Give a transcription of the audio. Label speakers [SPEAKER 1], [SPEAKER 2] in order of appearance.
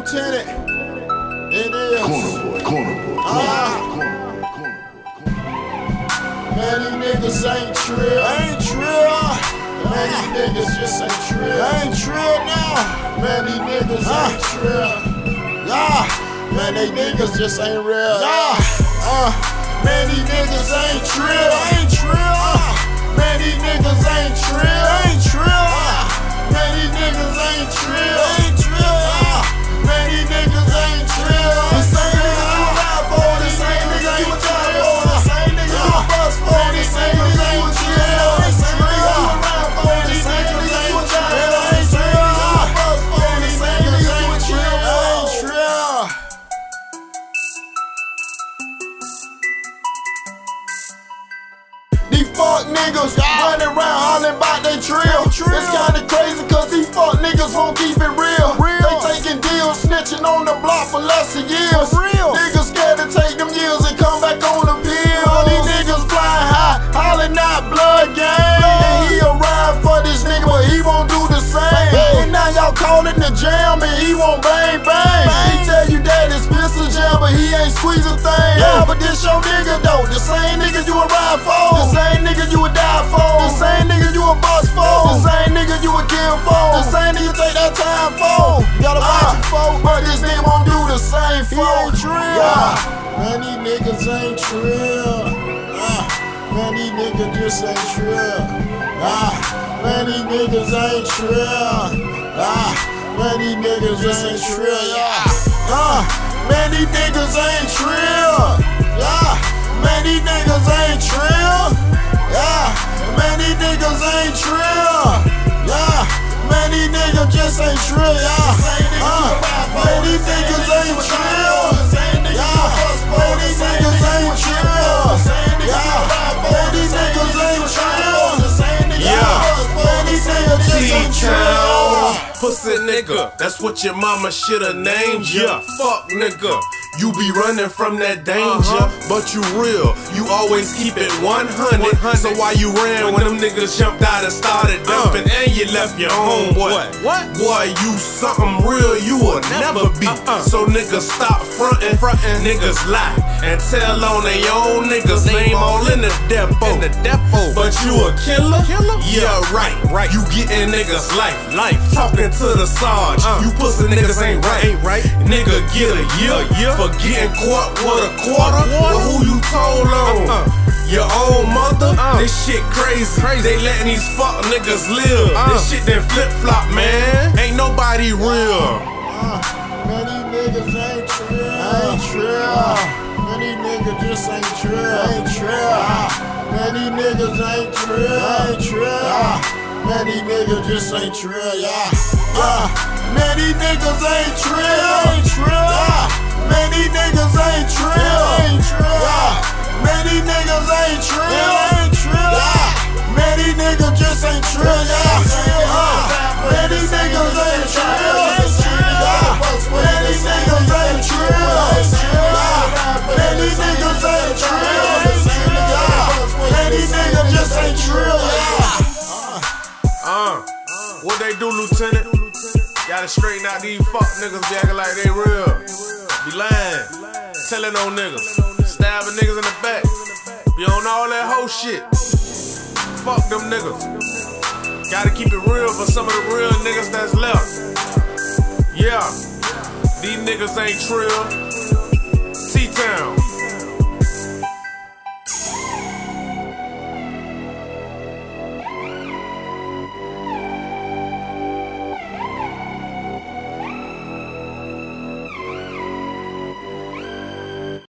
[SPEAKER 1] Lieutenant. It is.
[SPEAKER 2] Corner boy.
[SPEAKER 1] Man, these niggas ain't trill. Ain't trill. Man, these niggas just ain't trill. Ain't trill now. Man, these niggas ain't trill. Yeah. Man, they niggas just ain't real. Yeah. Man, these niggas ain't trill. Ain't trill. Man, these niggas ain't trill. Ain't trill. Man, these niggas ain't trill. Ain't trill. Man, these niggas ain't trill. The same nigga you ride for, the same nigga you die for, the same nigga you bust for, the same nigga you chill, the same nigga you ride for, the same nigga you die for, the same nigga you bust for, the same nigga you chill. Ain't trill. These fuck niggas running around hollering about they trill. It's kinda crazy cause these fuck niggas won't keep it real. They taking deals, snitching on the block for less of years. Niggas scared to take them years and come back on the pill. These niggas flying high, hollering out blood gang. And he arrived for this nigga, but he won't do the same. And now y'all calling the jam and he won't bang bang. He tell you that it's pistol jam, but he ain't squeeze a thing. Yeah, but this your nigga though, the same nigga you a ride for, the same nigga you would die for, the same nigga you a bust for, the same nigga you would kill for, the same nigga take that time for. You gotta watch it for, but this nigga won't do the same for. He ain't trill. Man, these niggas ain't trill. Man, these niggas just ain't trill. Man, these niggas ain't trill. Man, these niggas just ain't trill. Man, these niggas ain't trill. Man, these niggas ain't trill. Man, these niggas ain't trill. Man, these niggas just ain't trill. Man, these niggas ain't trill. Man, these niggas ain't trill. Man, these niggas ain't trill. Man, these niggas just ain't trill.
[SPEAKER 3] Pussy nigga, that's what your mama shoulda named ya. Fuck nigga, you be running from that danger, but you real, you always keep it 100. So why you ran when them niggas jumped out and started dumping and you left your homeboy? What? Boy, you something real you will never be. So niggas stop frontin', niggas lie and tell on they own niggas name all in the depot. But you a killer? Yeah, right. You getting niggas life. Talking to the Sarge, you pussy niggas ain't right. Nigga get a year for getting caught with a quarter. Well, who you told on? Your own mother? This shit crazy. They letting these fuck niggas live. This shit then flip flop, man. Ain't nobody real.
[SPEAKER 1] Man, these niggas ain't trill. Ain't trill. Man, these niggas just ain't trill. Ain't trill. Man, these niggas ain't trill. Ain't trill. Man, these niggas just ain't trill, Man, these niggas ain't trill, ain't trill. Man, these niggas ain't trill, ain't trill. Man, these niggas ain't trill, ain't trill. Man, these niggas just ain't trill, Man, these niggas ain't trill, ain't trill. Man, these niggas ain't trill, ain't trill. Man, these niggas ain't trill, ain't trill. Man, these niggas just ain't trill,
[SPEAKER 3] What they do, Lieutenant? Gotta straighten out these fuck niggas be acting like they real. Be lying, telling on niggas, stabbing niggas in the back. Be on all that whole shit. Fuck them niggas. Gotta keep it real for some of the real niggas that's left. Yeah, these niggas ain't trill. T-Town.